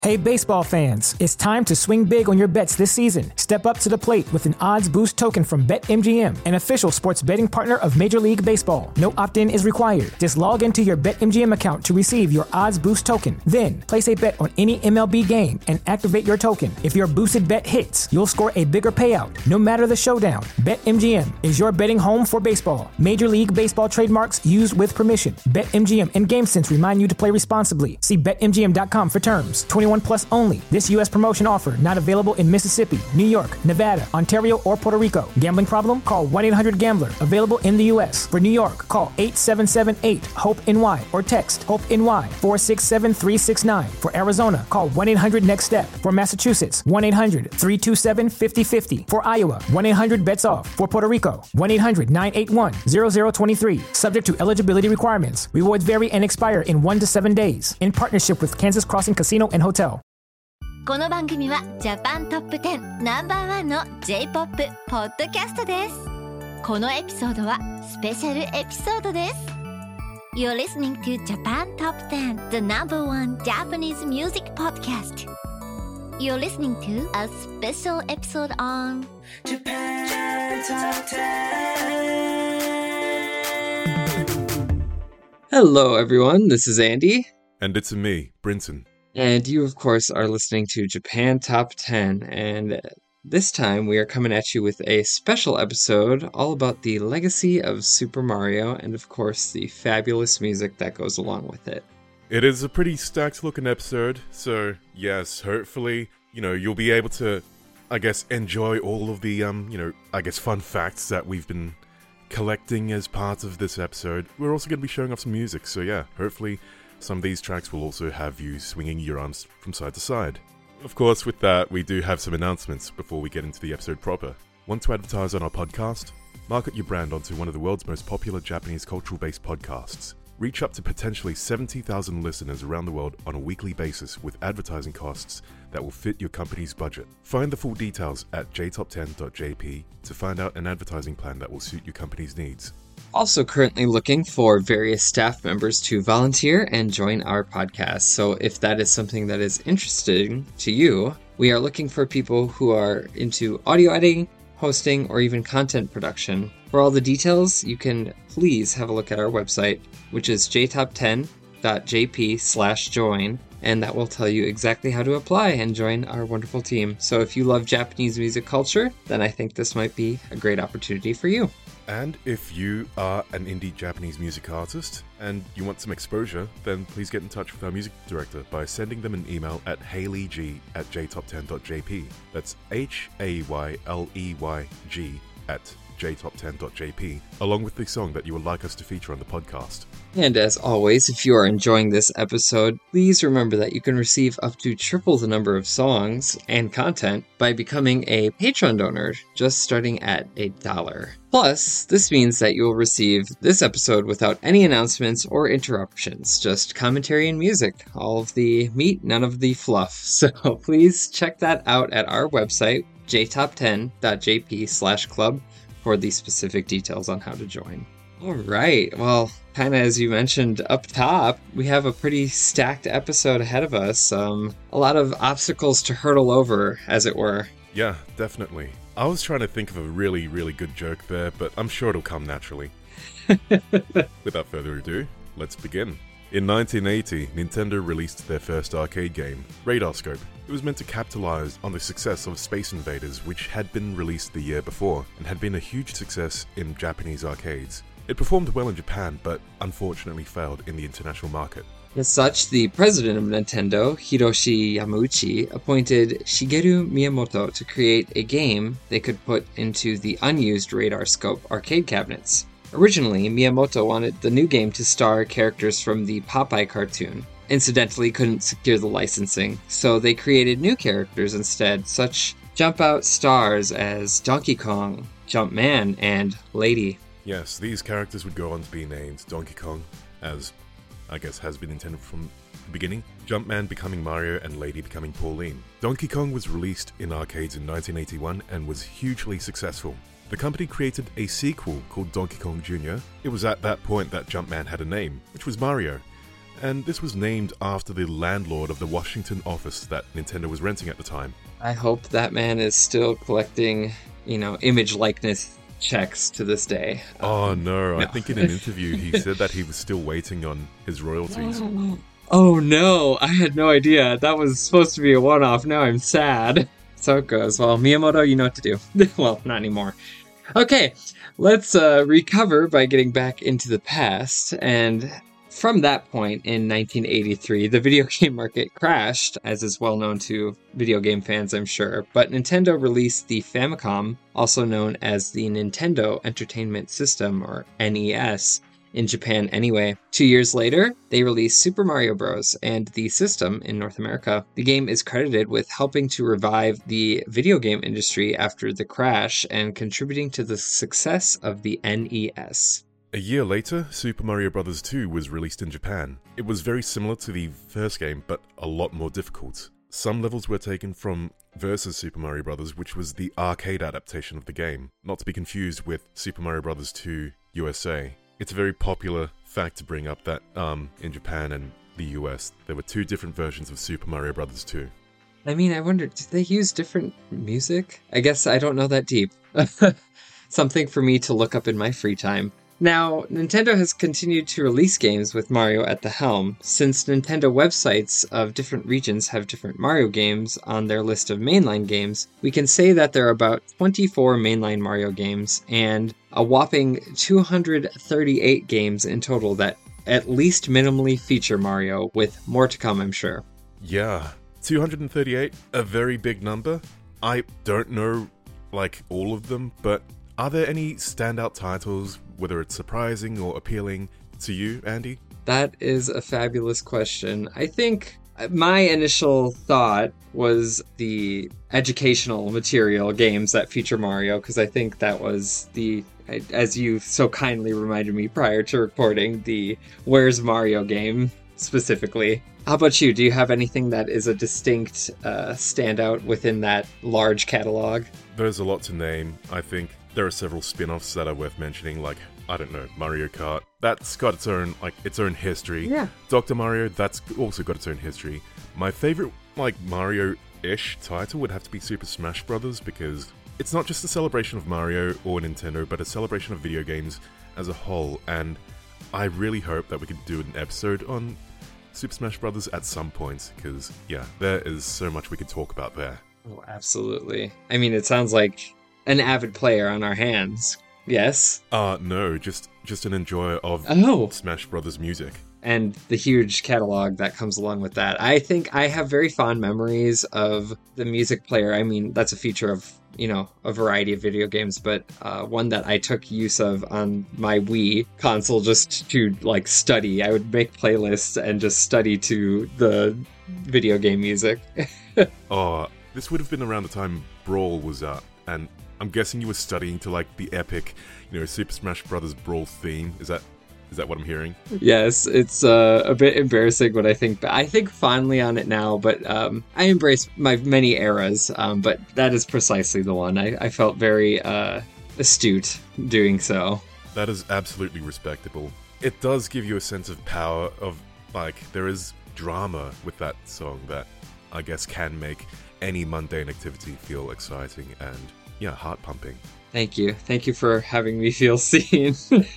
Hey baseball fans, it's time to swing big on your bets this season. Step up to the plate with an odds boost token from BetMGM, an official sports betting partner of Major League Baseball. No opt-in is required. Just log into your BetMGM account to receive your odds boost token. Then, place a bet on any MLB game and activate your token. If your boosted bet hits, you'll score a bigger payout, no matter the showdown. BetMGM is your betting home for baseball. Major League Baseball trademarks used with permission. BetMGM and GameSense remind you to play responsibly. See BetMGM.com for terms. 21 plus only. This U.S. promotion offer not available in Mississippi, New York, Nevada, Ontario, or Puerto Rico. Gambling problem? Call 1-800-GAMBLER. Available in the U.S. For New York, call 877-8-HOPE-NY or text HOPE-NY 467-369. For Arizona, call 1-800-NEXT-STEP. For Massachusetts, 1-800-327-5050. For Iowa, 1-800-BETS-OFF. For Puerto Rico, 1-800-981-0023. Subject to eligibility requirements. Rewards vary and expire in 1 to 7 days. In partnership with Kansas Crossing Casino and Hotel. この番組はジャパントップ10ナンバーワンの J-POP ポッドキャストです。このエピソードはスペシャルエピソードです。You're listening to Japan Top 10, the number one Japanese music podcast. You're listening to a special episode on Japan Top 10. Hello everyone, this is Andy. And it's me, Brinton. And you, of course, are listening to Japan Top 10, and this time we are coming at you with a special episode all about the legacy of Super Mario and, of course, the fabulous music that goes along with it. It is a pretty stacked-looking episode, so yes, hopefully, you'll be able to, enjoy all of the, fun facts that we've been collecting as part of this episode. We're also going to be showing off some music, so yeah, hopefully some of these tracks will also have you swinging your arms from side to side. Of course, with that, we do have some announcements before we get into the episode proper. Want to advertise on our podcast? Market your brand onto one of the world's most popular Japanese cultural-based podcasts. Reach up to potentially 70,000 listeners around the world on a weekly basis with advertising costs that will fit your company's budget. Find the full details at jtop10.jp to find out an advertising plan that will suit your company's needs. Also currently looking for various staff members to volunteer and join our podcast. So if that is something that is interesting to you, we are looking for people who are into audio editing, hosting, or even content production. For all the details, you can please have a look at our website, which is jtop10.jp/join, and that will tell you exactly how to apply and join our wonderful team. So if you love Japanese music culture, then I think this might be a great opportunity for you. And if you are an indie Japanese music artist and you want some exposure, then please get in touch with our music director by sending them an email at hayleyg@jtop10.jp. That's HAYLEYG@jtop10.jp, along with the song that you would like us to feature on the podcast. And as always, if you are enjoying this episode, please remember that you can receive up to triple the number of songs and content by becoming a Patreon donor, just starting at $1. Plus, this means that you will receive this episode without any announcements or interruptions, just commentary and music, all of the meat, none of the fluff. So please check that out at our website, jtop10.jp/club, for the specific details on how to join. All right, well, kind of as you mentioned up top, we have a pretty stacked episode ahead of us. A lot of obstacles to hurdle over, as it were. Yeah, definitely. I was trying to think of a really, really good joke there, but I'm sure it'll come naturally. Without further ado, let's begin. In 1980, Nintendo released their first arcade game, Radarscope. It was meant to capitalize on the success of Space Invaders, which had been released the year before and had been a huge success in Japanese arcades. It performed well in Japan, but unfortunately failed in the international market. As such, the president of Nintendo, Hiroshi Yamauchi, appointed Shigeru Miyamoto to create a game they could put into the unused Radarscope arcade cabinets. Originally, Miyamoto wanted the new game to star characters from the Popeye cartoon. Incidentally, couldn't secure the licensing, so they created new characters instead, such jump-out stars as Donkey Kong, Jumpman, and Lady. Yes, these characters would go on to be named Donkey Kong, as I guess has been intended from the beginning, Jumpman becoming Mario and Lady becoming Pauline. Donkey Kong was released in arcades in 1981 and was hugely successful. The company created a sequel called Donkey Kong Jr. It was at that point that Jumpman had a name, which was Mario. and this was named after the landlord of the Washington office that Nintendo was renting at the time. I hope that man is still collecting, image likeness checks to this day. Oh no, I think in an interview he said that he was still waiting on his royalties. Oh no, I had no idea. That was supposed to be a one-off. Now I'm sad. So it goes. Well, Miyamoto, you know what to do. Well, not anymore. Okay, let's recover by getting back into the past. And from that point in 1983, the video game market crashed, as is well known to video game fans, I'm sure. But Nintendo released the Famicom, also known as the Nintendo Entertainment System, or NES, in Japan anyway. 2 years later, they released Super Mario Bros. And the system in North America. The game is credited with helping to revive the video game industry after the crash and contributing to the success of the NES. A year later, Super Mario Bros. 2 was released in Japan. It was very similar to the first game, but a lot more difficult. Some levels were taken from Versus Super Mario Bros., which was the arcade adaptation of the game, not to be confused with Super Mario Bros. 2 USA. It's a very popular fact to bring up that in Japan and the US, there were two different versions of Super Mario Bros. 2. I mean, I wonder, did they use different music? I guess I don't know that deep. Something for me to look up in my free time. Now, Nintendo has continued to release games with Mario at the helm. Since Nintendo websites of different regions have different Mario games on their list of mainline games, we can say that there are about 24 mainline Mario games and a whopping 238 games in total that at least minimally feature Mario, with more to come, I'm sure. Yeah, 238, a very big number. I don't know, all of them, but are there any standout titles, whether it's surprising or appealing to you, Andy? That is a fabulous question. I think my initial thought was the educational material games that feature Mario, because I think that was as you so kindly reminded me prior to recording, the Where's Mario game specifically. How about you? Do you have anything that is a distinct standout within that large catalog? There's a lot to name. I think there are several spin-offs that are worth mentioning, I don't know, Mario Kart. That's got its own history. Yeah. Dr. Mario, that's also got its own history. My favorite, Mario-ish title would have to be Super Smash Bros. Because it's not just a celebration of Mario or Nintendo, but a celebration of video games as a whole. And I really hope that we could do an episode on Super Smash Bros. At some point, because, yeah, there is so much we could talk about there. Oh, absolutely. I mean, it sounds like an avid player on our hands. Yes? No, just an enjoyer of Smash Brothers music. And the huge catalog that comes along with that. I think I have very fond memories of the music player. I mean, that's a feature of, a variety of video games, but one that I took use of on my Wii console just to, study. I would make playlists and just study to the video game music. This would have been around the time Brawl was out, and I'm guessing you were studying to the epic, Super Smash Bros. Brawl theme. Is that what I'm hearing? Yes, it's a bit embarrassing when I think fondly on it now, but I embrace my many eras, but that is precisely the one. I felt very astute doing so. That is absolutely respectable. It does give you a sense of power of, there is drama with that song that I guess can make any mundane activity feel exciting and heart-pumping. Thank you. Thank you for having me feel seen.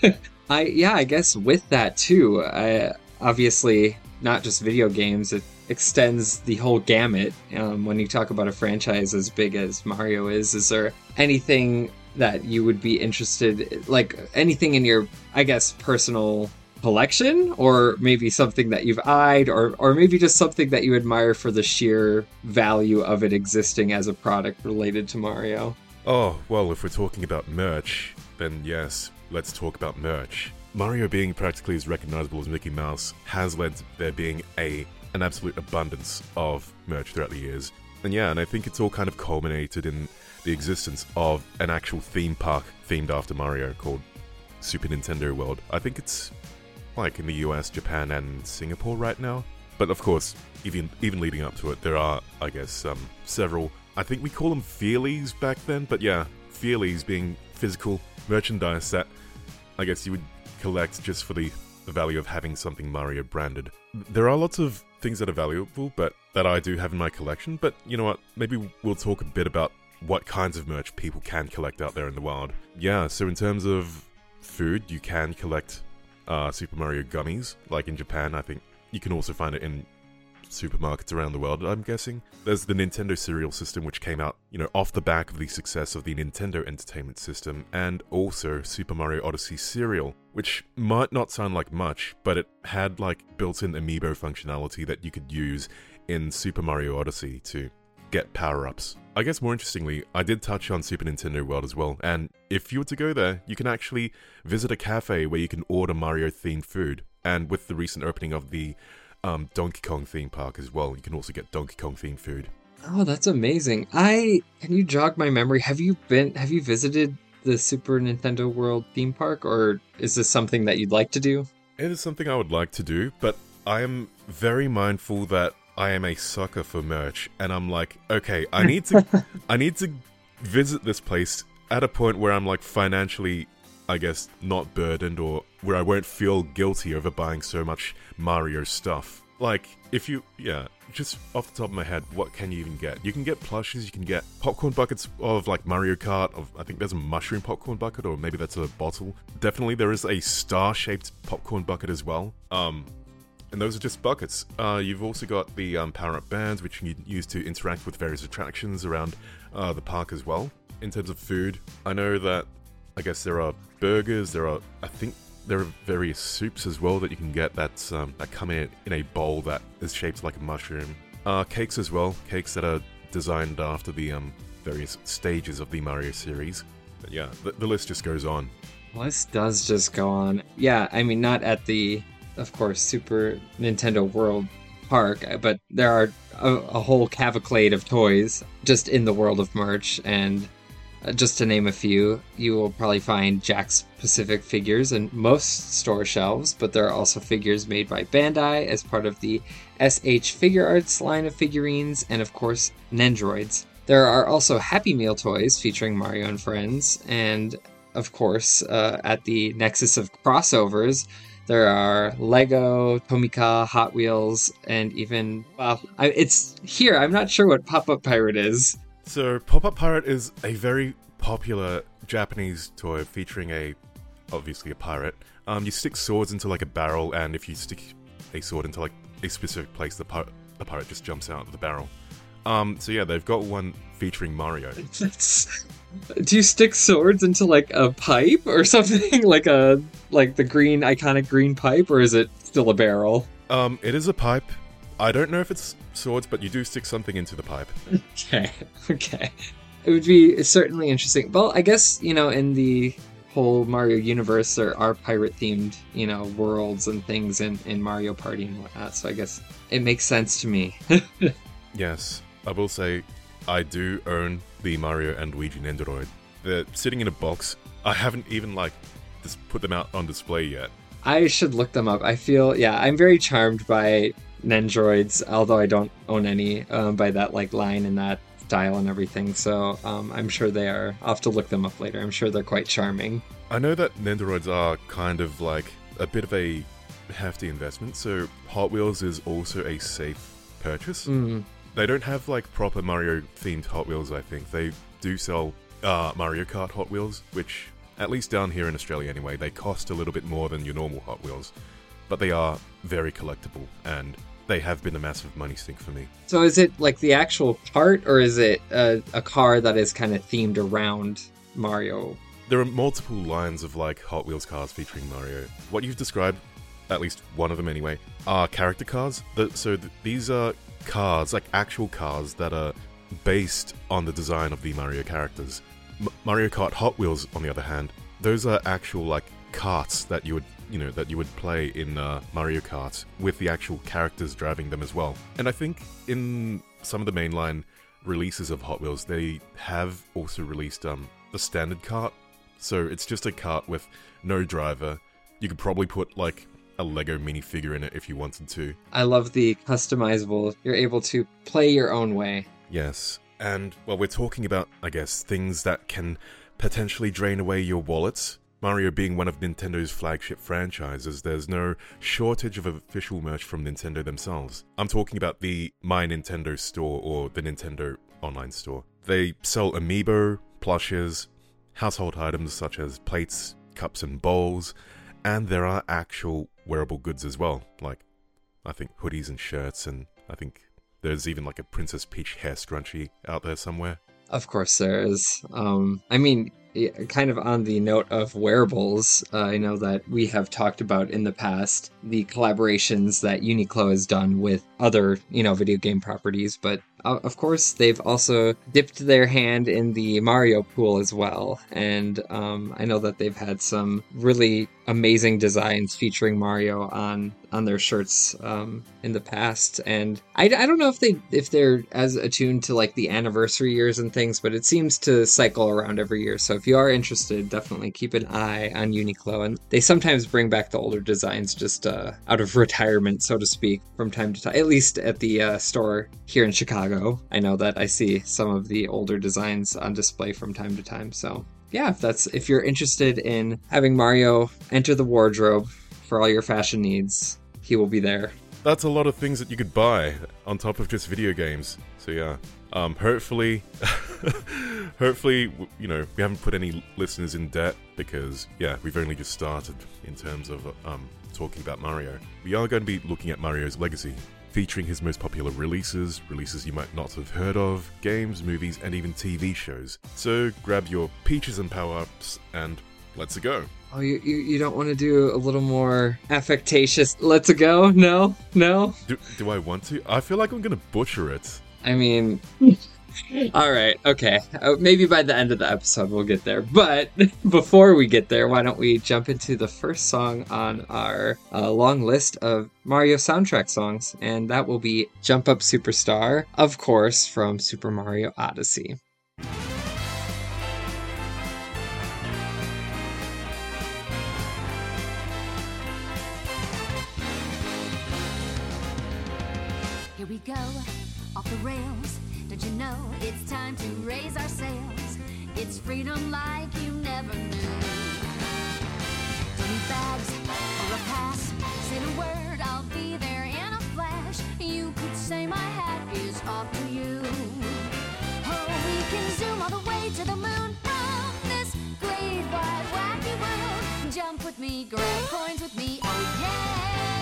I guess with that too, obviously not just video games, it extends the whole gamut. When you talk about a franchise as big as Mario is there anything that you would be interested, anything in your, I guess, personal collection, or maybe something that you've eyed, or maybe just something that you admire for the sheer value of it existing as a product related to Mario? Oh, well, if we're talking about merch, then yes, let's talk about merch. Mario being practically as recognizable as Mickey Mouse has led to there being an absolute abundance of merch throughout the years. And I think it's all kind of culminated in the existence of an actual theme park themed after Mario called Super Nintendo World. I think it's in the US, Japan, and Singapore right now. But of course, even leading up to it, there are, I guess, several, I think we call them feelies back then, but yeah, feelies being physical merchandise that I guess you would collect just for the the value of having something Mario branded. There are lots of things that are valuable, but that I do have in my collection, but you know what, maybe we'll talk a bit about what kinds of merch people can collect out there in the wild. Yeah, so in terms of food, you can collect Super Mario gummies, like in Japan. I think you can also find it in supermarkets around the world, I'm guessing. There's the Nintendo cereal system, which came out, off the back of the success of the Nintendo Entertainment System, and also Super Mario Odyssey cereal, which might not sound like much, but it had built-in amiibo functionality that you could use in Super Mario Odyssey to get power-ups. I guess more interestingly, I did touch on Super Nintendo World as well, and if you were to go there, you can actually visit a cafe where you can order Mario-themed food, and with the recent opening of the Donkey Kong theme park as well, you can also get Donkey Kong themed food. Oh, that's amazing. Can you jog my memory? Have you visited the Super Nintendo World theme park, or is this something that you'd like to do? It is something I would like to do, but I am very mindful that I am a sucker for merch, and I'm like, okay, I need to visit this place at a point where I'm financially, I guess, not burdened, or where I won't feel guilty over buying so much Mario stuff. Just off the top of my head, what can you even get? You can get plushes, you can get popcorn buckets of Mario Kart, I think there's a mushroom popcorn bucket, or maybe that's a bottle. Definitely there is a star-shaped popcorn bucket as well. And those are just buckets. You've also got the power-up bands, which you can use to interact with various attractions around the park as well. In terms of food, I know that, I guess there are burgers, I think there are various soups as well that you can get that come in a bowl that is shaped like a mushroom. Cakes as well, cakes that are designed after the various stages of the Mario series. But yeah, the list just goes on. The list does just go on. Yeah, I mean, not at the, of course, Super Nintendo World Park, but there are a whole cavalcade of toys just in the world of merch, and just to name a few, you will probably find Jakks Pacific figures in most store shelves, but there are also figures made by Bandai as part of the SH Figure Arts line of figurines, and of course, Nendroids. There are also Happy Meal toys featuring Mario and friends, and of course, at the nexus of crossovers, there are Lego, Tomica, Hot Wheels, and even, it's here, I'm not sure what Pop-Up Pirate is. So, Pop-Up Pirate is a very popular Japanese toy featuring obviously a pirate. You stick swords into a barrel, and if you stick a sword into a specific place, the pirate just jumps out of the barrel. So yeah, they've got one featuring Mario. Do you stick swords into a pipe or something? like the iconic green pipe, or is it still a barrel? It is a pipe. I don't know if it's swords, but you do stick something into the pipe. Okay. It would be certainly interesting. Well, I guess, in the whole Mario universe, there are pirate-themed, worlds and things in Mario Party and whatnot, so I guess it makes sense to me. Yes, I will say, I do own the Mario and Luigi Nendoroid. They're sitting in a box. I haven't even, just put them out on display yet. I should look them up. I'm very charmed by Nendroids, although I don't own any, by that line and that style and everything, so I'm sure they are. I'll have to look them up later. I'm sure they're quite charming. I know that Nendoroids are kind of a bit of a hefty investment, so Hot Wheels is also a safe purchase. They don't have proper Mario themed Hot Wheels, I think. They do sell Mario Kart Hot Wheels, which, at least down here in Australia anyway, they cost a little bit more than your normal Hot Wheels, but they are very collectible, and they have been a massive money sink for me. So is it the actual part, or is it a car that is kind of themed around Mario? There are multiple lines of Hot Wheels cars featuring Mario. What you've described, at least one of them anyway, are character cars. These are cars, actual cars that are based on the design of the Mario characters. Mario Kart Hot Wheels, on the other hand, those are actual karts that you would play in Mario Kart with the actual characters driving them as well. And I think in some of the mainline releases of Hot Wheels, they have also released the standard kart. So it's just a kart with no driver. You could probably put a Lego minifigure in it if you wanted to. I love the customizable. You're able to play your own way. Yes. And, well, we're talking about, I guess, things that can potentially drain away your wallets. Mario being one of Nintendo's flagship franchises, there's no shortage of official merch from Nintendo themselves. I'm talking about the My Nintendo store or the Nintendo online store. They sell amiibo, plushes, household items such as plates, cups and bowls, and there are actual wearable goods as well, like I think hoodies and shirts, and I think there's even like a Princess Peach hair scrunchie out there somewhere. Of course there is. I mean, kind of on the note of wearables, I know that we have talked about in the past the collaborations that Uniqlo has done with other, video game properties, but of course they've also dipped their hand in the Mario pool as well, and I know that they've had some really amazing designs featuring Mario on their shirts in the past, and I don't know if they're as attuned to like the anniversary years and things, but it seems to cycle around every year. So if you are interested, definitely keep an eye on Uniqlo, and they sometimes bring back the older designs just out of retirement, so to speak, from time to time. At least at the store here in Chicago, I know that I see some of the older designs on display from time to time. So yeah, if you're interested in having Mario enter the wardrobe for all your fashion needs, he will be there. That's a lot of things that you could buy on top of just video games. So yeah, hopefully, we haven't put any listeners in debt because yeah, we've only just started in terms of talking about Mario. We are going to be looking at Mario's legacy, featuring his most popular releases you might not have heard of, games, movies, and even TV shows. So grab your peaches and power-ups and let's go. Oh, you don't want to do a little more affectatious let's go? No? Do I want to? I feel like I'm going to butcher it. I mean... All right, okay. Maybe by the end of the episode we'll get there. But before we get there, why don't we jump into the first song on our long list of Mario soundtrack songs, and that will be Jump Up Superstar, of course, from Super Mario Odyssey. Here we go, off the rails. Don't you know it's time to raise our sails? It's freedom like you never knew. Don't need bags or a pass. Say the word, I'll be there in a flash. You could say my hat is off to you. Oh, we can zoom all the way to the moon from this great wide wacky world. Jump with me, grab coins with me, oh yeah.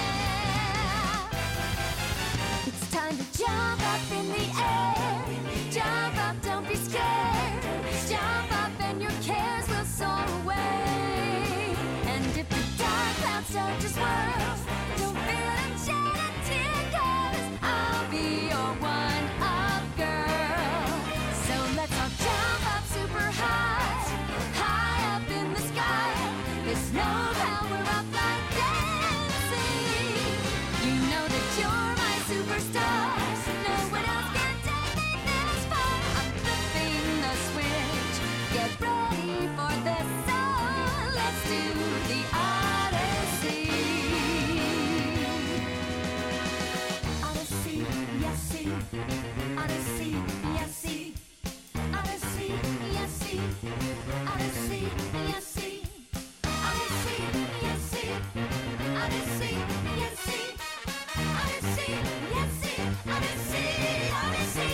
It's time to jump up in the air. Jump up, don't be scared. Jump up and your cares will soar away. And if the dark clouds start to swirl, don't feel enchanted, 'cause I'll be your one-up girl. So let's all jump up super high, high up in the sky. There's no power up like dancing. You know that you're my superstar. No one else can take me this far. I'm flipping the switch. Get ready for this song. Let's do the Odyssey. Odyssey, yes, see. Odyssey, yes, see. Odyssey, yes, see. Odyssey, yes, see. Odyssey, yes, see. Odyssey, yes, see. Odyssey, yes, see. Odyssey.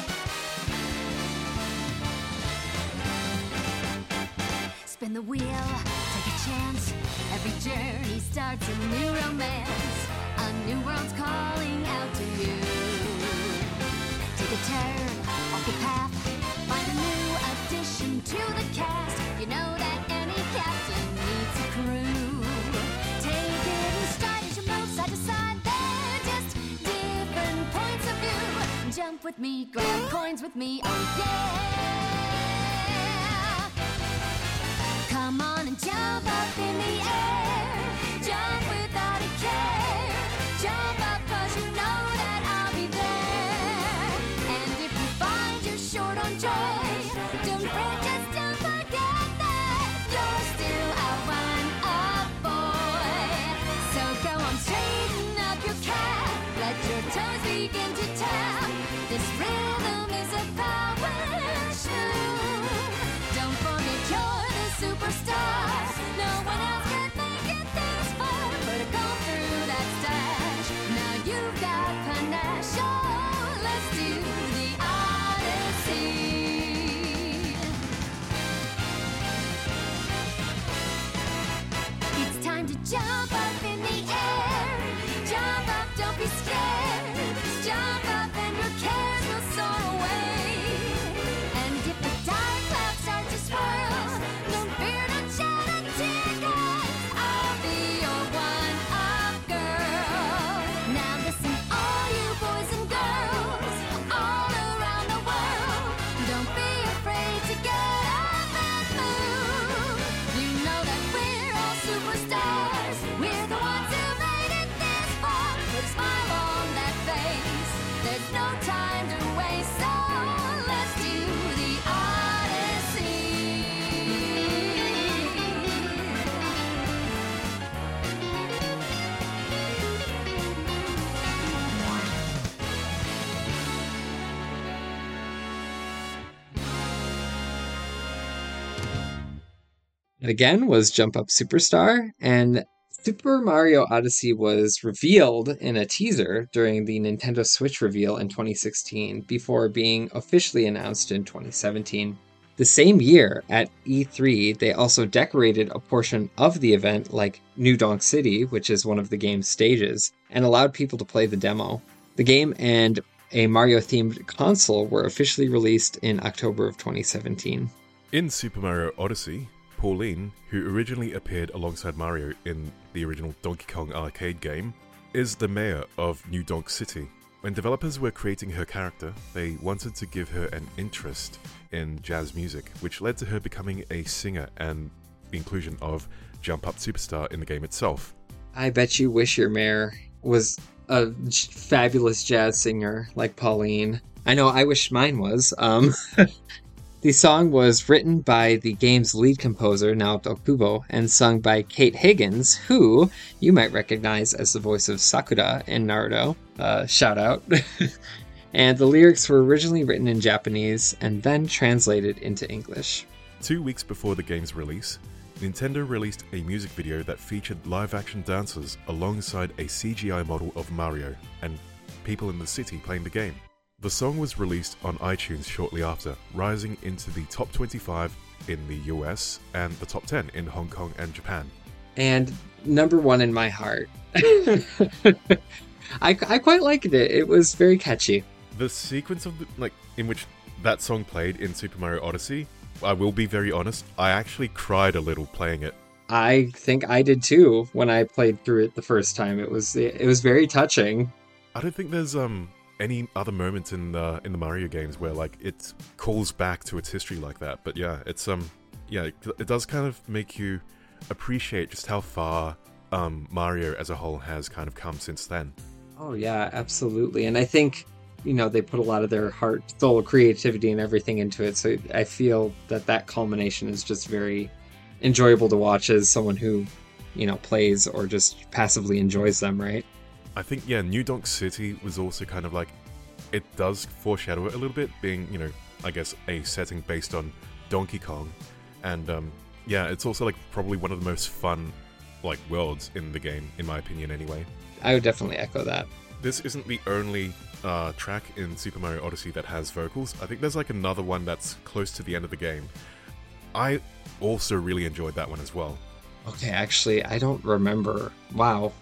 Spin the wheel, take a chance. Every journey starts a new romance. A new world's calling out to you. Take a turn off the path. Find a new addition to the cast. You know that any captain needs a crew. Take it in stride as you move side to side. They're just different points of view. Jump with me, grab coins with me, oh yeah. Come on and jump up in the air. Jump without a care. Jump up 'cause you know that I'll be there. And if you find you're short on joy, don't fret, just don't forget that you're still a one-up boy. So go on, straighten up your cap. Let your toes begin to tap. This rhythm is a power shoe. Don't forget you're the superstar. Jump up in the air. Jump up, don't be scared. Jump up and your cares will soar away. And if the dark clouds start to swirl, don't fear, don't shed a tear, 'cause I'll be your one-up girl. Now listen, all you boys and girls all around the world, don't be afraid to get up and move. You know that we're all superstars. We're the ones who made it this far. Put a smile on that face. There's no time to waste, so let's do the Odyssey. Again was Jump Up Superstar, and Super Mario Odyssey was revealed in a teaser during the Nintendo Switch reveal in 2016 before being officially announced in 2017. The same year at E3, they also decorated a portion of the event like New Donk City, which is one of the game's stages, and allowed people to play the demo. The game and a Mario-themed console were officially released in October of 2017. In Super Mario Odyssey, Pauline, who originally appeared alongside Mario in the original Donkey Kong arcade game, is the mayor of New Donk City. When developers were creating her character, they wanted to give her an interest in jazz music, which led to her becoming a singer and the inclusion of Jump Up Superstar in the game itself. I bet you wish your mayor was a fabulous jazz singer like Pauline. I know, I wish mine was. The song was written by the game's lead composer, Naoto Kubo, and sung by Kate Higgins, who you might recognize as the voice of Sakura in Naruto. Shout out. And the lyrics were originally written in Japanese and then translated into English. 2 weeks before the game's release, Nintendo released a music video that featured live-action dancers alongside a CGI model of Mario and people in the city playing the game. The song was released on iTunes shortly after, rising into the top 25 in the US and the top 10 in Hong Kong and Japan. And number one in my heart. I quite liked it. It was very catchy. The sequence of in which that song played in Super Mario Odyssey, I will be very honest, I actually cried a little playing it. I think I did too when I played through it the first time. It was very touching. I don't think there's any other moment in the Mario games where it calls back to its history like that. But yeah, it's it does kind of make you appreciate just how far Mario as a whole has kind of come since then. Oh yeah, absolutely. And I think they put a lot of their heart, soul, creativity, and everything into it. So I feel that culmination is just very enjoyable to watch as someone who plays or just passively enjoys them, right? I think, New Donk City was also kind of it does foreshadow it a little bit, being, I guess a setting based on Donkey Kong. And, it's also, probably one of the most fun, worlds in the game, in my opinion, anyway. I would definitely echo that. This isn't the only track in Super Mario Odyssey that has vocals. I think there's, another one that's close to the end of the game. I also really enjoyed that one as well. Okay, actually, I don't remember. Wow.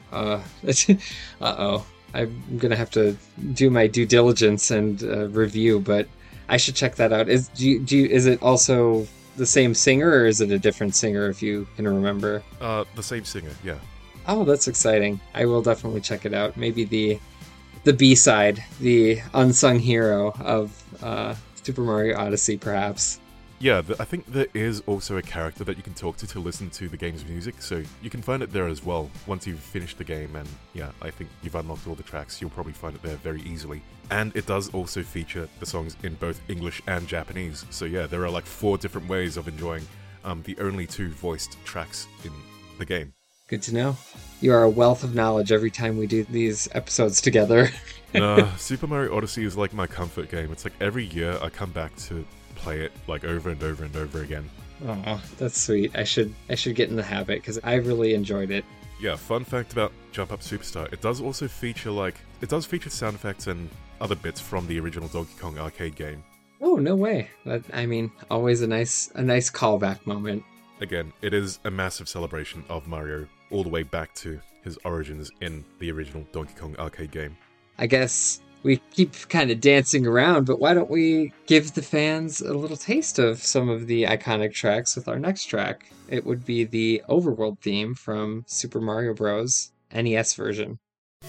Uh-oh. I'm gonna have to do my due diligence and review, but I should check that out. Is it also the same singer, or is it a different singer, if you can remember? The same singer, yeah. Oh, that's exciting. I will definitely check it out. Maybe the B-side, the unsung hero of Super Mario Odyssey, perhaps. Yeah, I think there is also a character that you can talk to listen to the game's music, so you can find it there as well once you've finished the game, and I think you've unlocked all the tracks, you'll probably find it there very easily. And it does also feature the songs in both English and Japanese, so there are 4 different ways of enjoying the only 2 voiced tracks in the game. Good to know. You are a wealth of knowledge every time we do these episodes together. Super Mario Odyssey is my comfort game. It's every year I come back to play it over and over and over again. Oh, that's sweet. I should get in the habit because I really enjoyed it. Yeah, fun fact about Jump Up Superstar, it does also feature sound effects and other bits from the original Donkey Kong arcade game. Oh, no way. Always a nice callback moment. Again, it is a massive celebration of Mario all the way back to his origins in the original Donkey Kong arcade game. I guess we keep kind of dancing around, but why don't we give the fans a little taste of some of the iconic tracks with our next track? It would be the Overworld theme from Super Mario Bros. NES version.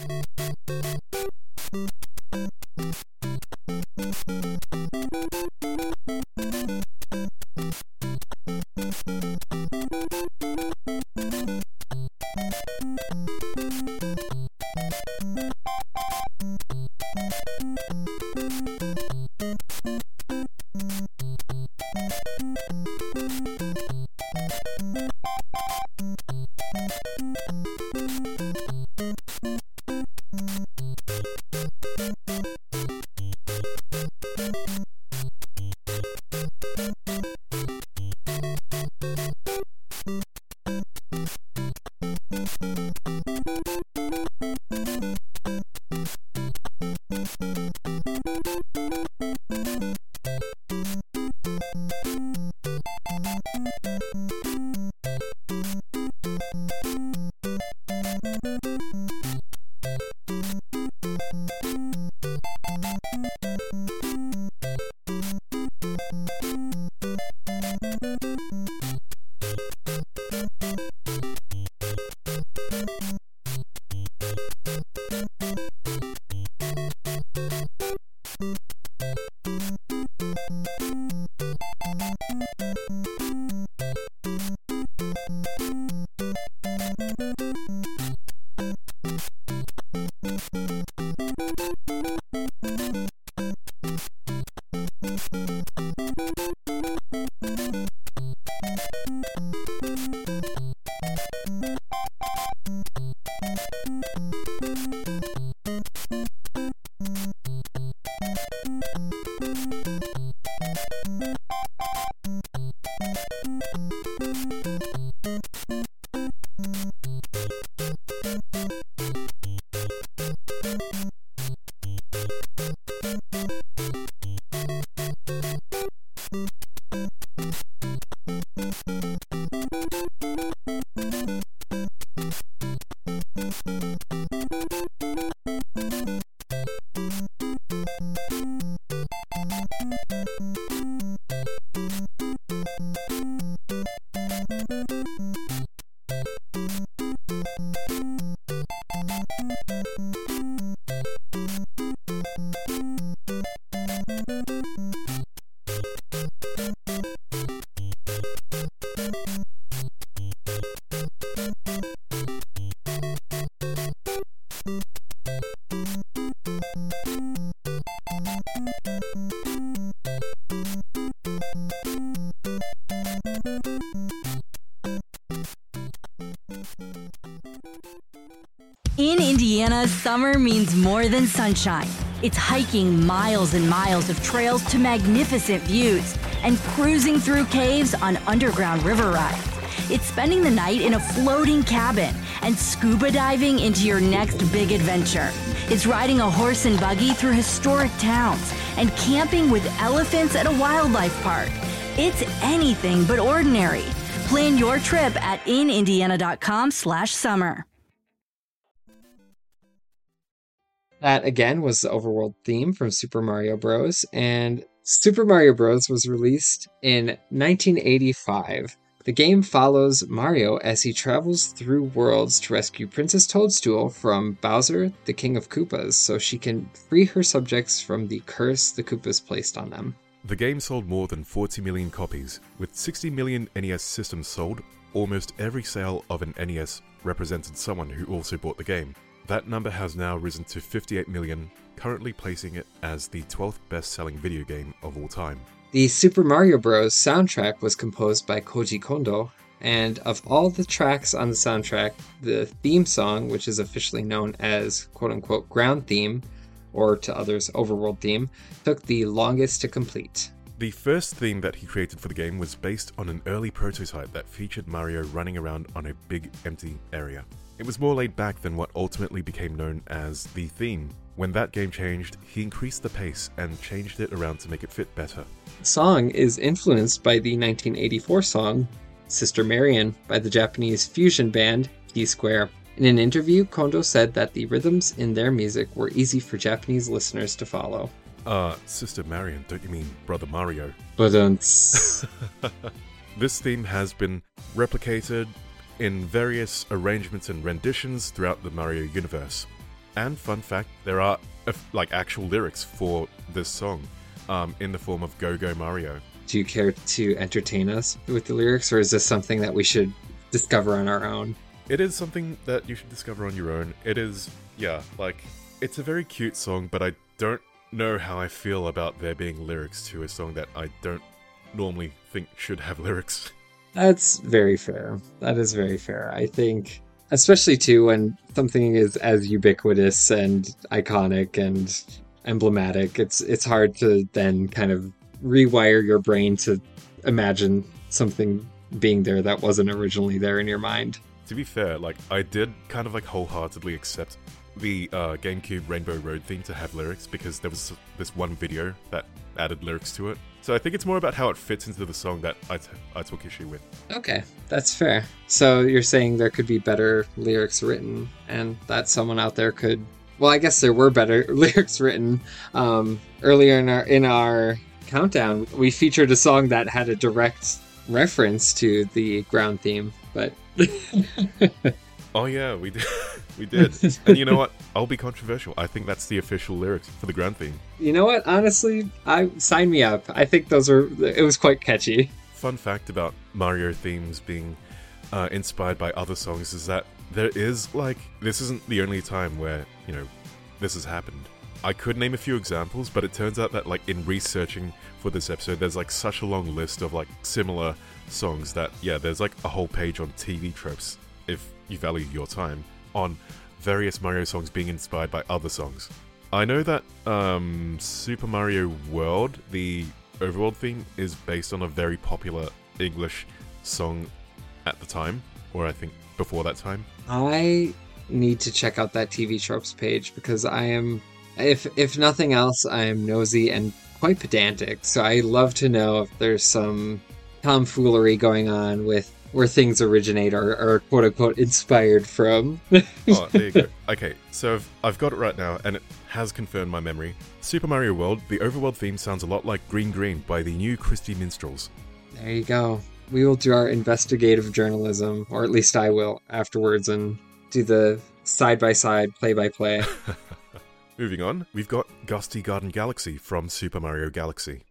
In Indiana, summer means more than sunshine. It's hiking miles and miles of trails to magnificent views and cruising through caves on underground river rides. It's spending the night in a floating cabin and scuba diving into your next big adventure. It's riding a horse and buggy through historic towns and camping with elephants at a wildlife park. It's anything but ordinary. Plan your trip at inindiana.com/summer. That again was the Overworld theme from Super Mario Bros. And Super Mario Bros. Was released in 1985. The game follows Mario as he travels through worlds to rescue Princess Toadstool from Bowser, the King of Koopas, so she can free her subjects from the curse the Koopas placed on them. The game sold more than 40 million copies. With 60 million NES systems sold, almost every sale of an NES represented someone who also bought the game. That number has now risen to 58 million, currently placing it as the 12th best-selling video game of all time. The Super Mario Bros. Soundtrack was composed by Koji Kondo, and of all the tracks on the soundtrack, the theme song, which is officially known as quote-unquote ground theme, or to others Overworld theme, took the longest to complete. The first theme that he created for the game was based on an early prototype that featured Mario running around on a big empty area. It was more laid back than what ultimately became known as the theme. When that game changed, he increased the pace and changed it around to make it fit better. The song is influenced by the 1984 song Sister Marian by the Japanese fusion band P-Square. In an interview, Kondo said that the rhythms in their music were easy for Japanese listeners to follow. Sister Marion, don't you mean Brother Mario? But This theme has been replicated in various arrangements and renditions throughout the Mario universe. And fun fact, there are actual lyrics for this song in the form of Go Go Mario. do you care to entertain us with the lyrics, or is this something that we should discover on our own? It is something that you should discover on your own. It is, it's a very cute song, but I don't know how I feel about there being lyrics to a song that I don't normally think should have lyrics. That's very fair. That is very fair. I think, especially too, when something is as ubiquitous and iconic and emblematic, it's hard to then kind of rewire your brain to imagine something being there that wasn't originally there in your mind. To be fair, I did kind of wholeheartedly accept the GameCube Rainbow Road theme to have lyrics because there was this one video that added lyrics to it. So I think it's more about how it fits into the song that I took issue with. Okay, that's fair. So you're saying there could be better lyrics written, and that someone out there could... Well, I guess there were better lyrics written. Earlier in our countdown, we featured a song that had a direct reference to the ground theme, but... Oh yeah, we did. We did. And you know what? I'll be controversial. I think that's the official lyrics for the ground theme. You know what? Honestly, sign me up. I think it was quite catchy. Fun fact about Mario themes being inspired by other songs is that there is, this isn't the only time where, this has happened. I could name a few examples, but it turns out that, in researching for this episode, there's, such a long list of, similar songs that, there's, a whole page on TV tropes, if you value your time, on various Mario songs being inspired by other songs. I know that Super Mario World, the overworld theme, is based on a very popular English song at the time, or I think before that time. I need to check out that TV tropes page because I am, if nothing else, I am nosy and quite pedantic, so I love to know if there's some tomfoolery going on with where things originate or are quote-unquote inspired from. Oh, there you go. Okay, so I've got it right now, and it has confirmed my memory. Super Mario World, the overworld theme sounds a lot like Green Green by the New Christie Minstrels. There you go. We will do our investigative journalism, or at least I will, afterwards, and do the side-by-side, play-by-play. Moving on, we've got Gusty Garden Galaxy from Super Mario Galaxy.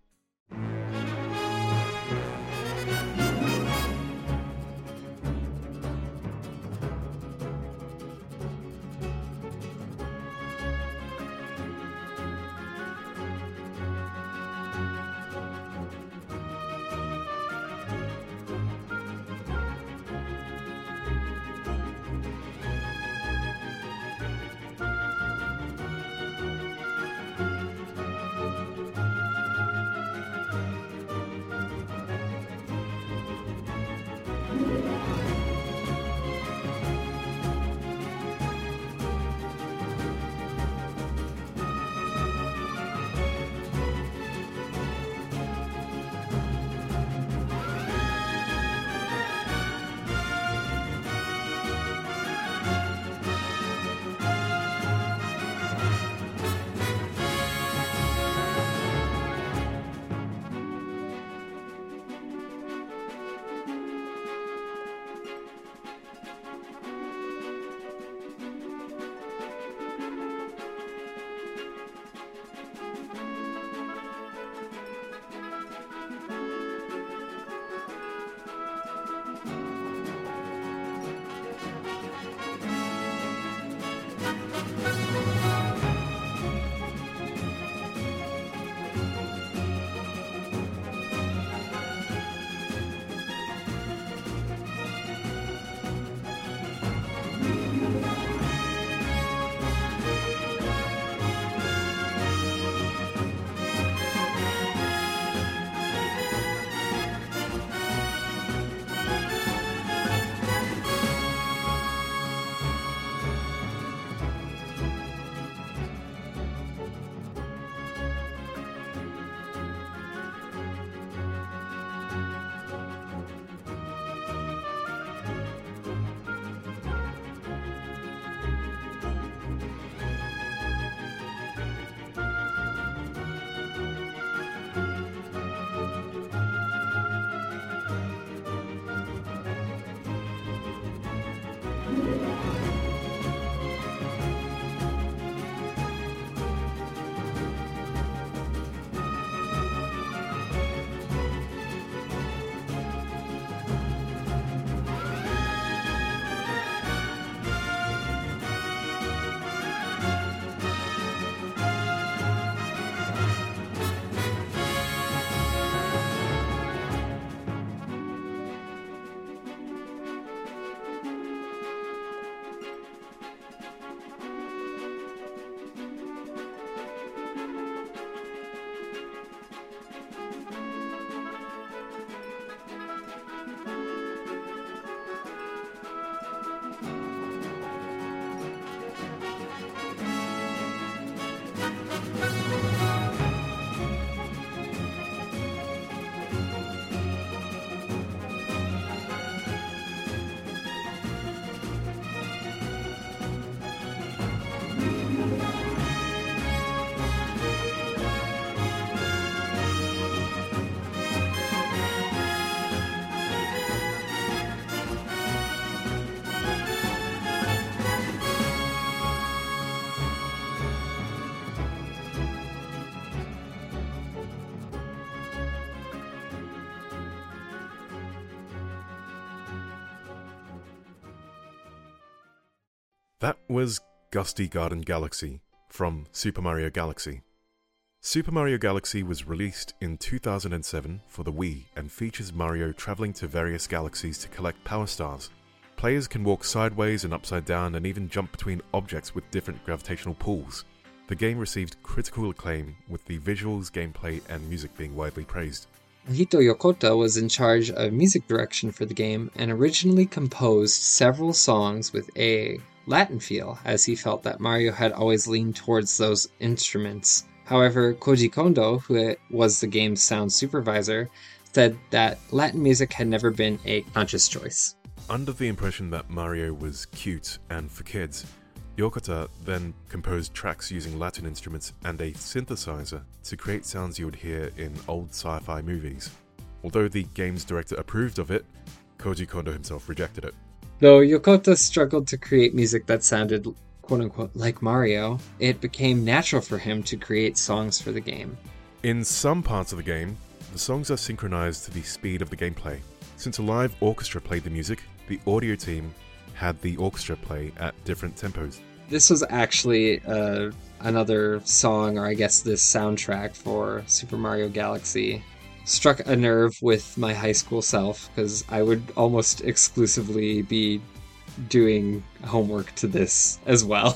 That was Gusty Garden Galaxy from Super Mario Galaxy. Super Mario Galaxy was released in 2007 for the Wii and features Mario traveling to various galaxies to collect Power Stars. Players can walk sideways and upside down and even jump between objects with different gravitational pulls. The game received critical acclaim, with the visuals, gameplay, and music being widely praised. Hito Yokota was in charge of music direction for the game and originally composed several songs with a Latin feel, as he felt that Mario had always leaned towards those instruments. However, Koji Kondo, who was the game's sound supervisor, said that Latin music had never been a conscious choice. Under the impression that Mario was cute and for kids, Yokota then composed tracks using Latin instruments and a synthesizer to create sounds you would hear in old sci-fi movies. Although the game's director approved of it, Koji Kondo himself rejected it. Though Yokota struggled to create music that sounded quote-unquote like Mario, it became natural for him to create songs for the game. In some parts of the game, the songs are synchronized to the speed of the gameplay. Since a live orchestra played the music, the audio team had the orchestra play at different tempos. This was actually another song, or I guess this soundtrack for Super Mario Galaxy. Struck a nerve with my high school self, because I would almost exclusively be doing homework to this as well.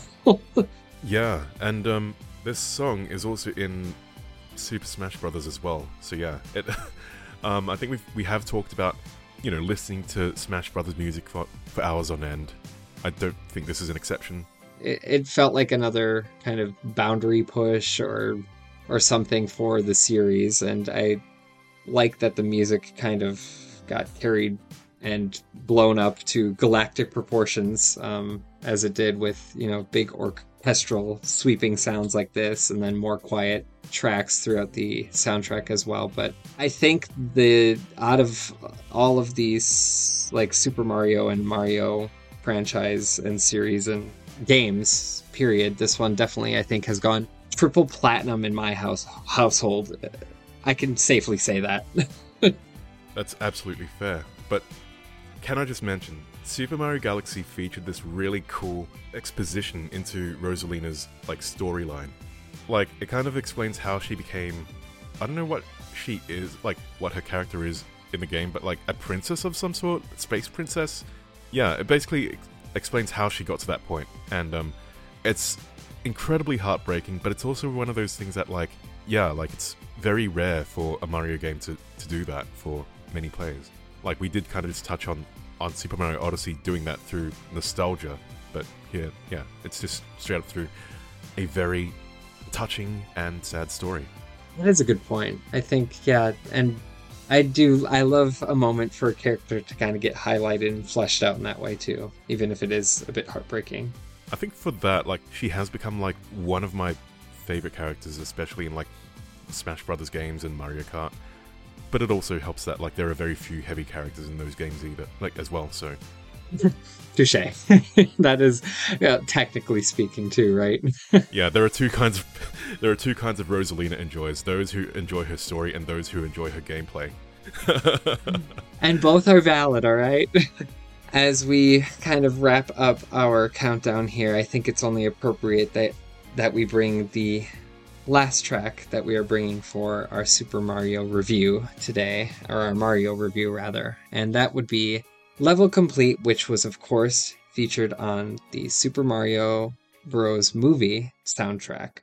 Yeah, and this song is also in Super Smash Bros. As well. So yeah, it. I think we have talked about, listening to Smash Bros. Music for hours on end. I don't think this is an exception. It felt like another kind of boundary push or something for the series, and I like that the music kind of got carried and blown up to galactic proportions, as it did with, big orchestral sweeping sounds like this, and then more quiet tracks throughout the soundtrack as well. But I think out of all of these, like Super Mario and Mario franchise and series and games, period, this one definitely, I think, has gone triple platinum in my household. I can safely say that. That's absolutely fair. But can I just mention, Super Mario Galaxy featured this really cool exposition into Rosalina's storyline. It kind of explains how she became, I don't know what she is, what her character is in the game, but a princess of some sort, space princess. Yeah, it basically explains how she got to that point, and it's incredibly heartbreaking, but it's also one of those things that it's very rare for a Mario game to do that for many players. We did kind of just touch on Super Mario Odyssey doing that through nostalgia, but here, yeah, it's just straight up through a very touching and sad story. That is a good point. I think, yeah, and I love a moment for a character to kind of get highlighted and fleshed out in that way too, even if it is a bit heartbreaking. I think for that, she has become one of my favorite characters, especially in Smash Brothers games and Mario Kart. But it also helps that there are very few heavy characters in those games either, as well. So, touche. That is, technically speaking, too, right? Yeah, there are two kinds of Rosalina enjoys: those who enjoy her story and those who enjoy her gameplay. And both are valid, all right. As we kind of wrap up our countdown here, I think it's only appropriate that we bring the last track that we are bringing for our Super Mario review today, or our Mario review rather, and that would be Level Complete, which was of course featured on the Super Mario Bros. Movie soundtrack.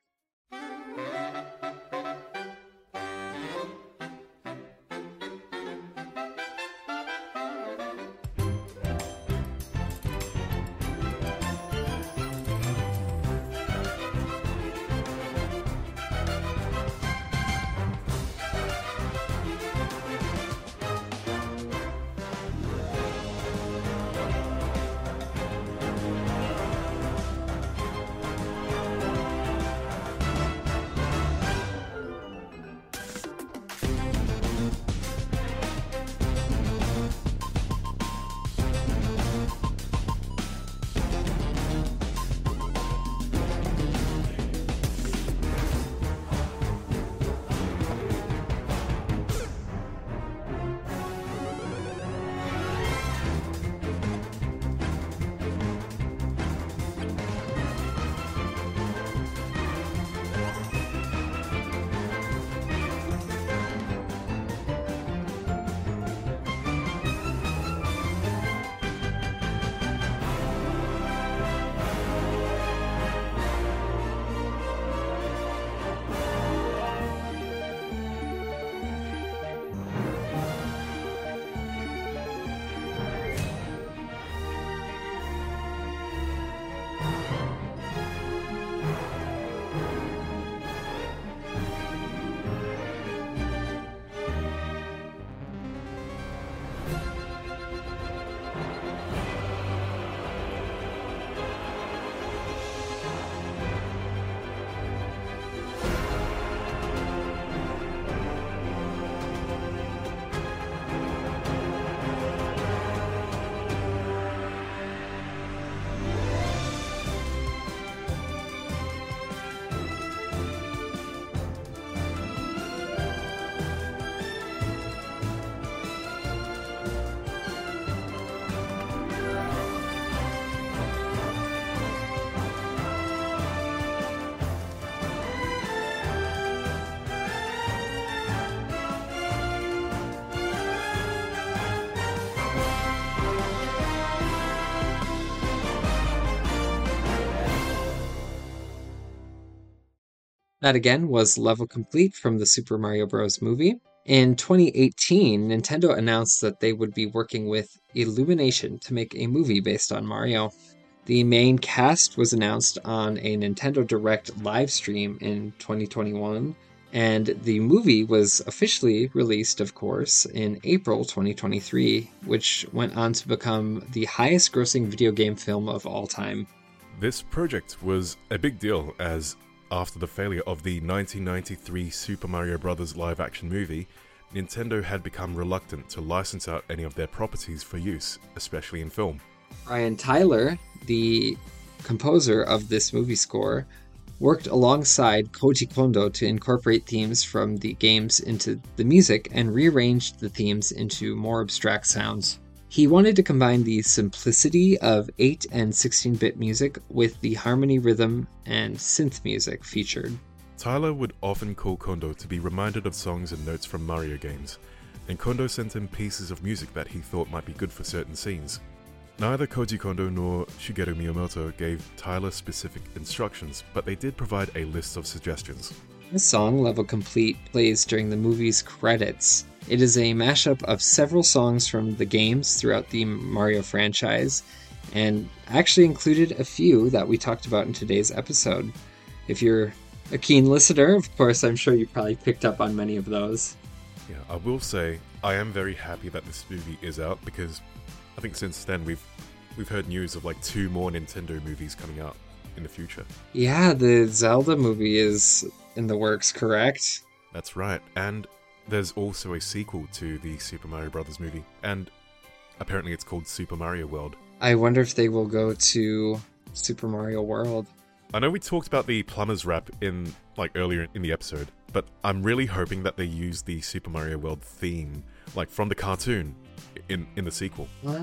That again was Level Complete from the Super Mario Bros. Movie. In 2018, Nintendo announced that they would be working with Illumination to make a movie based on Mario. The main cast was announced on a Nintendo Direct live stream in 2021, and the movie was officially released, of course, in April 2023, which went on to become the highest grossing video game film of all time. This project was a big deal as after the failure of the 1993 Super Mario Bros. Live-action movie, Nintendo had become reluctant to license out any of their properties for use, especially in film. Brian Tyler, the composer of this movie score, worked alongside Koji Kondo to incorporate themes from the games into the music and rearranged the themes into more abstract sounds. He wanted to combine the simplicity of 8 and 16-bit music with the harmony, rhythm, and synth music featured. Tyler would often call Kondo to be reminded of songs and notes from Mario games, and Kondo sent him pieces of music that he thought might be good for certain scenes. Neither Koji Kondo nor Shigeru Miyamoto gave Tyler specific instructions, but they did provide a list of suggestions. This song, Level Complete, plays during the movie's credits. It is a mashup of several songs from the games throughout the Mario franchise, and actually included a few that we talked about in today's episode. If you're a keen listener, of course, I'm sure you probably picked up on many of those. Yeah, I will say, I am very happy that this movie is out, because I think since then we've heard news of like 2 more Nintendo movies coming out in the future. Yeah, the Zelda movie is in the works, correct? That's right, and there's also a sequel to the Super Mario Bros. Movie, and apparently it's called Super Mario World. I wonder if they will go to Super Mario World. I know we talked about the plumber's rap in earlier in the episode, but I'm really hoping that they use the Super Mario World theme, from the cartoon, in the sequel.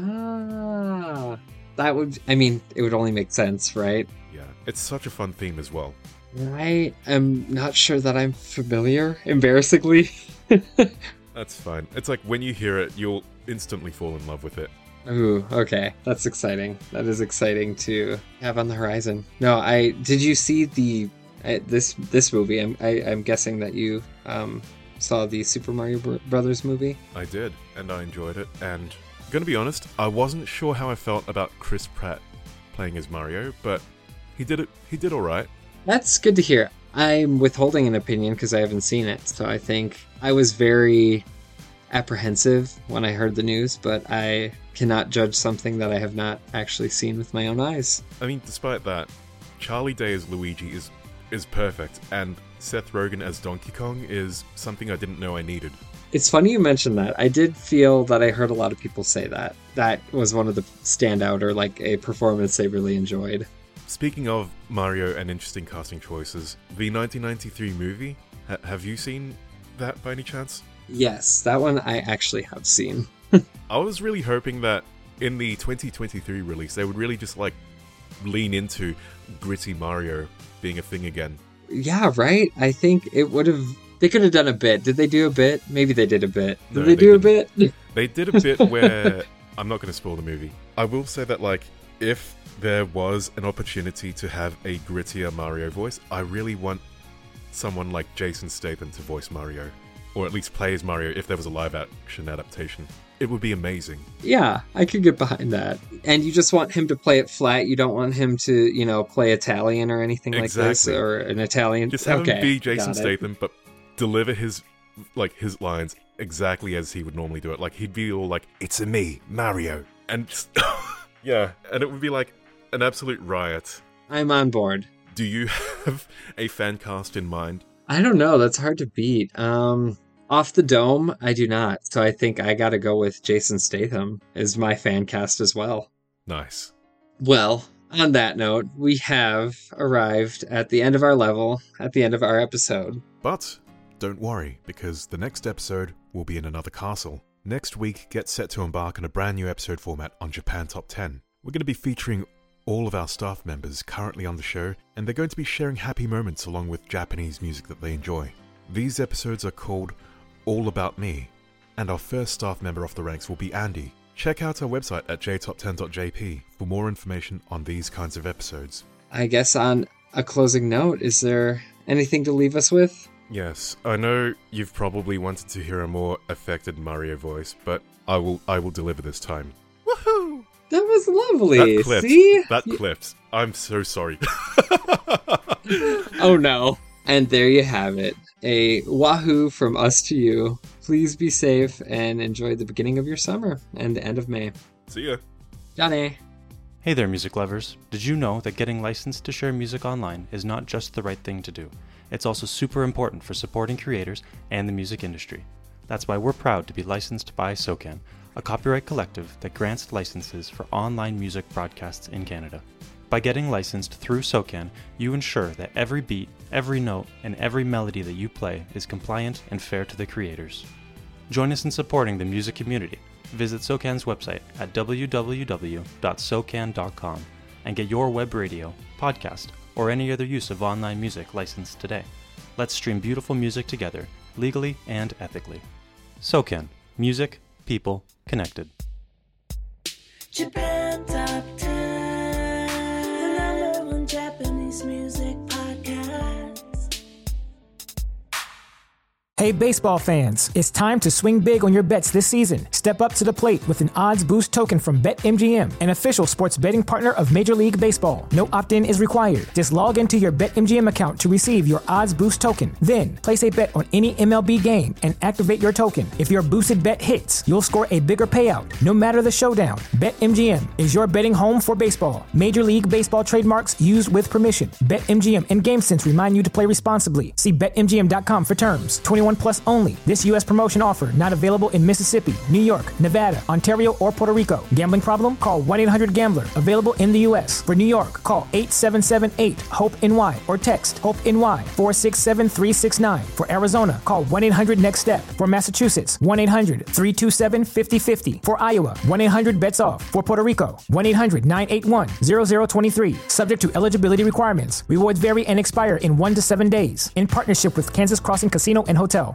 Ah, that would, it would only make sense, right? Yeah, it's such a fun theme as well. I am not sure that I'm familiar, embarrassingly. That's fine. It's like when you hear it, you'll instantly fall in love with it. Ooh, okay. That's exciting. That is exciting to have on the horizon. No, did you see this movie? I'm guessing that you saw the Super Mario Brothers movie? I did, and I enjoyed it, and I'm gonna be honest, I wasn't sure how I felt about Chris Pratt playing as Mario, but he did alright. That's good to hear. I'm withholding an opinion because I haven't seen it, so I think I was very apprehensive when I heard the news, but I cannot judge something that I have not actually seen with my own eyes. Despite that, Charlie Day as Luigi is perfect, and Seth Rogen as Donkey Kong is something I didn't know I needed. It's funny you mentioned that. I did feel that I heard a lot of people say that. That was one of the standout, or a performance they really enjoyed. Speaking of Mario and interesting casting choices, the 1993 movie, have you seen that by any chance? Yes, that one I actually have seen. I was really hoping that in the 2023 release, they would really just lean into gritty Mario being a thing again. Yeah, right? I think they could have done a bit. Did they do a bit? Maybe they did a bit. Did No, they do a bit? They did a bit where, I'm not going to spoil the movie. I will say that if there was an opportunity to have a grittier Mario voice, I really want someone like Jason Statham to voice Mario. Or at least play as Mario if there was a live-action adaptation. It would be amazing. Yeah, I could get behind that. And you just want him to play it flat. You don't want him to, play Italian or anything like this, or an Italian. Just have him be Jason Statham, but deliver his lines exactly as he would normally do it. He'd be all "It's a me, Mario," and just yeah, and it would be an absolute riot. I'm on board. Do you have a fan cast in mind? I don't know. That's hard to beat. Off the dome, I do not. So I think I gotta go with Jason Statham as my fan cast as well. Nice. Well, on that note, we have arrived at the end of our level, at the end of our episode. But don't worry, because the next episode will be in another castle. Next week, get set to embark on a brand new episode format on Japan Top 10. We're going to be featuring all of our staff members currently on the show, and they're going to be sharing happy moments along with Japanese music that they enjoy. These episodes are called All About Me, and our first staff member off the ranks will be Andy. Check out our website at jtop10.jp for more information on these kinds of episodes. I guess on a closing note, is there anything to leave us with? Yes, I know you've probably wanted to hear a more affected Mario voice, but I will deliver this time. Woohoo! That was lovely. That clipped. See? That clipped. I'm so sorry. Oh no. And there you have it. A wahoo from us to you. Please be safe and enjoy the beginning of your summer and the end of May. See ya. Johnny. Hey there, music lovers. Did you know that getting licensed to share music online is not just the right thing to do? It's also super important for supporting creators and the music industry. That's why we're proud to be licensed by SOCAN, a copyright collective that grants licenses for online music broadcasts in Canada. By getting licensed through SOCAN, you ensure that every beat, every note, and every melody that you play is compliant and fair to the creators. Join us in supporting the music community. Visit SOCAN's website at www.socan.com and get your web radio, podcast, or any other use of online music licensed today. Let's stream beautiful music together, legally and ethically. SOCAN. Music, people, connected. Japan Top 10, the #1 Japanese music podcast. Hey baseball fans, it's time to swing big on your bets this season. Step up to the plate with an odds boost token from BetMGM, an official sports betting partner of Major League Baseball. No opt-in is required. Just log into your BetMGM account to receive your odds boost token. Then, place a bet on any MLB game and activate your token. If your boosted bet hits, you'll score a bigger payout, no matter the showdown. BetMGM is your betting home for baseball. Major League Baseball trademarks used with permission. BetMGM and GameSense remind you to play responsibly. See BetMGM.com for terms. 21 plus only. This U.S. promotion offer not available in Mississippi, New York, Nevada, Ontario, or Puerto Rico. Gambling problem? Call 1-800-GAMBLER. Available in the U.S. For New York, call 877-8-HOPE-NY or text HOPE-NY 467-369. For Arizona, call 1-800-NEXT-STEP. For Massachusetts, 1-800-327-5050. For Iowa, 1-800-BETS-OFF. For Puerto Rico, 1-800-981-0023. Subject to eligibility requirements. Rewards vary and expire in 1 to 7 days. In partnership with Kansas Crossing Casino and Hotel.